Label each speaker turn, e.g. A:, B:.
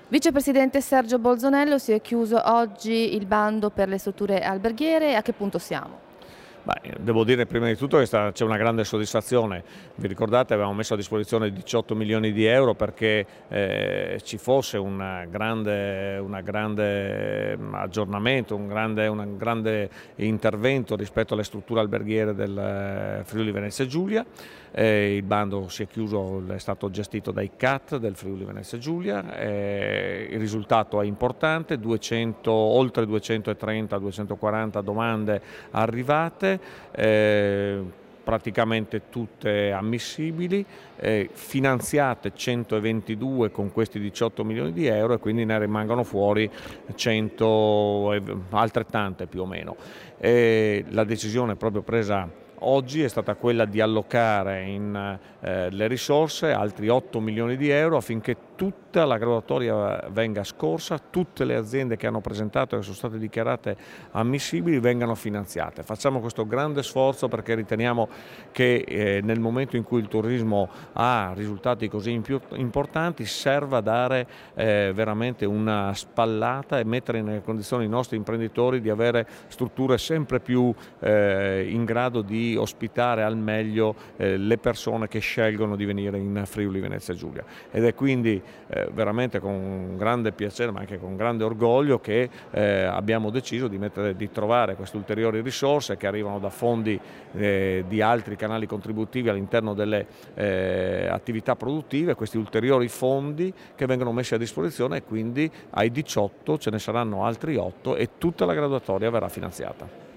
A: Vicepresidente Sergio Bolzonello, si è chiuso oggi il bando per le strutture alberghiere, a che punto siamo?
B: Beh, devo dire prima di tutto che c'è una grande soddisfazione. Vi ricordate, avevamo messo a disposizione 18 milioni di euro perché ci fosse un grande aggiornamento, un grande intervento rispetto alle strutture alberghiere del Friuli Venezia Giulia. Il bando si è chiuso, è stato gestito dai CAT del Friuli Venezia Giulia. Il risultato è importante, oltre 230-240 domande arrivate, praticamente tutte ammissibili, finanziate 122 con questi 18 milioni di euro, e quindi ne rimangono fuori 100 altrettante più o meno. La decisione proprio presa oggi è stata quella di allocare le risorse, altri 8 milioni di euro, affinché tutta la graduatoria venga scorsa, tutte le aziende che hanno presentato e che sono state dichiarate ammissibili vengano finanziate. Facciamo questo grande sforzo perché riteniamo che nel momento in cui il turismo ha risultati così importanti serva dare veramente una spallata e mettere nelle condizioni i nostri imprenditori di avere strutture sempre più in grado di ospitare al meglio le persone che scelgono di venire in Friuli Venezia Giulia. Ed è quindi veramente con grande piacere ma anche con grande orgoglio che abbiamo deciso di trovare queste ulteriori risorse che arrivano da fondi di altri canali contributivi all'interno delle attività produttive, questi ulteriori fondi che vengono messi a disposizione, e quindi ai 18 ce ne saranno altri 8 e tutta la graduatoria verrà finanziata.